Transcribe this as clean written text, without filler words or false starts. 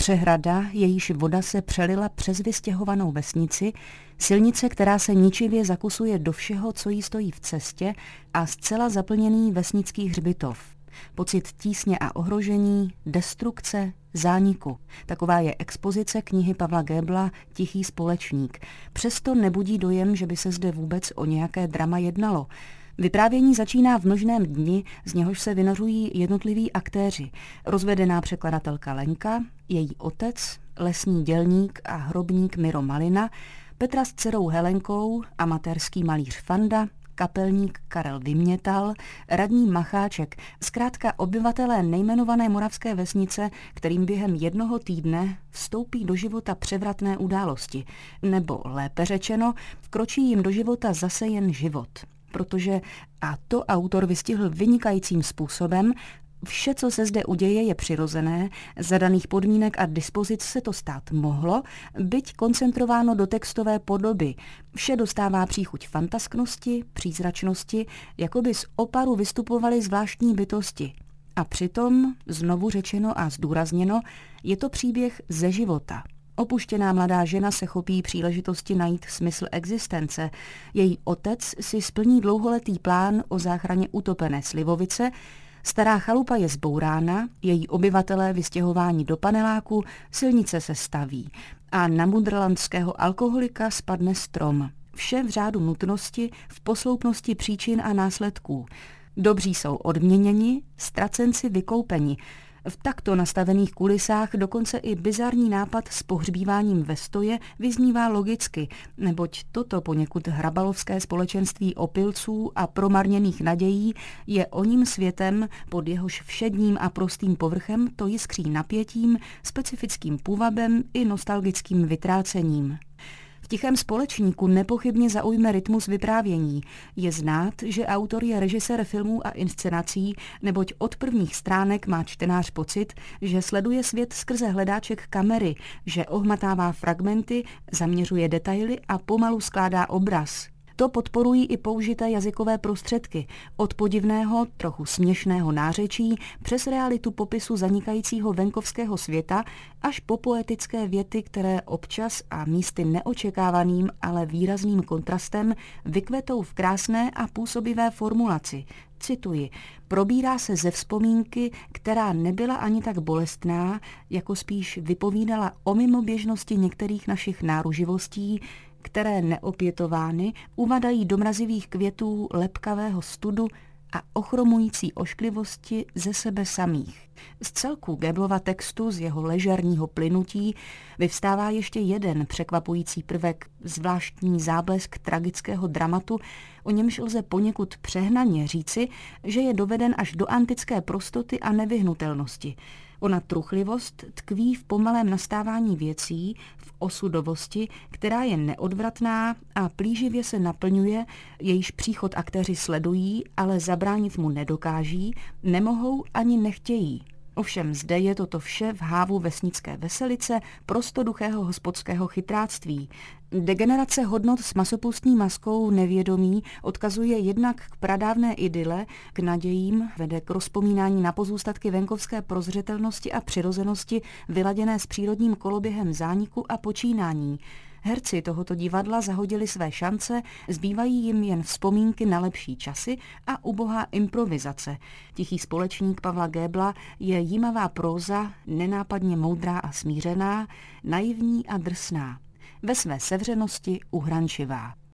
Přehrada, jejíž voda se přelila přes vystěhovanou vesnici, silnice, která se ničivě zakusuje do všeho, co jí stojí v cestě, a zcela zaplněný vesnický hřbitov. Pocit tísně a ohrožení, destrukce, zániku. Taková je expozice knihy Pavla Goebbela Tichý společník. Přesto nebudí dojem, že by se zde vůbec o nějaké drama jednalo. Vyprávění začíná v mlžném dni, z něhož se vynořují jednotliví aktéři. Rozvedená překladatelka Lenka, její otec, lesní dělník a hrobník Miro Malina, Petra s dcerou Helenkou, amatérský malíř Fanda, kapelník Karel Vymětal, radní Macháček, zkrátka obyvatelé nejmenované moravské vesnice, kterým během jednoho týdne vstoupí do života převratné události. Nebo lépe řečeno, vkročí jim do života zase jen život. Protože, a to autor vystihl vynikajícím způsobem, vše, co se zde uděje, je přirozené, za daných podmínek a dispozic se to stát mohlo, byť koncentrováno do textové podoby. Vše dostává příchuť fantasknosti, přízračnosti, jako by z oparu vystupovaly zvláštní bytosti. A přitom, znovu řečeno a zdůrazněno, je to příběh ze života. Opuštěná mladá žena se chopí příležitosti najít smysl existence. Její otec si splní dlouholetý plán o záchraně utopené slivovice, stará chalupa je zbourána, její obyvatelé vystěhování do paneláku, silnice se staví a na mudrlandského alkoholika spadne strom. Vše v řádu nutnosti, v posloupnosti příčin a následků. Dobří jsou odměněni, ztracenci vykoupeni. V takto nastavených kulisách dokonce i bizarní nápad s pohřbíváním ve stoje vyznívá logicky, neboť toto poněkud hrabalovské společenství opilců a promarněných nadějí je oním světem, pod jehož všedním a prostým povrchem to jiskří napětím, specifickým půvabem i nostalgickým vytrácením. V Tichém společníku nepochybně zaujme rytmus vyprávění. Je znát, že autor je režisér filmů a inscenací, neboť od prvních stránek má čtenář pocit, že sleduje svět skrze hledáček kamery, že ohmatává fragmenty, zaměřuje detaily a pomalu skládá obraz. To podporují i použité jazykové prostředky, od podivného, trochu směšného nářečí přes realitu popisu zanikajícího venkovského světa až po poetické věty, které občas a místy neočekávaným, ale výrazným kontrastem vykvetou v krásné a působivé formulaci. Cituji, probírá se ze vzpomínky, která nebyla ani tak bolestná, jako spíš vypovídala o mimoběžnosti některých našich náruživostí, které neopětovány uvadají do mrazivých květů lepkavého studu a ochromující ošklivosti ze sebe samých. Z celku Goebbelova textu, z jeho ležerního plynutí, vyvstává ještě jeden překvapující prvek, zvláštní záblesk tragického dramatu, o němž lze poněkud přehnaně říci, že je doveden až do antické prostoty a nevyhnutelnosti. Ona truchlivost tkví v pomalém nastávání věcí, v osudovosti, která je neodvratná a plíživě se naplňuje, jejíž příchod aktéři sledují, ale zabránit mu nedokáží, nemohou ani nechtějí. Ovšem zde je toto vše v hávu vesnické veselice, prostoduchého hospodského chytráctví. Degenerace hodnot s masopustní maskou nevědomí odkazuje jednak k pradávné idyle, k nadějím, vede k rozpomínání na pozůstatky venkovské prozřetelnosti a přirozenosti vyladěné s přírodním koloběhem zániku a počínání. Herci tohoto divadla zahodili své šance, zbývají jim jen vzpomínky na lepší časy a ubohá improvizace. Tichý společník Pavla Goebbela je jímavá próza, nenápadně moudrá a smířená, naivní a drsná. Ve své sevřenosti uhrančivá.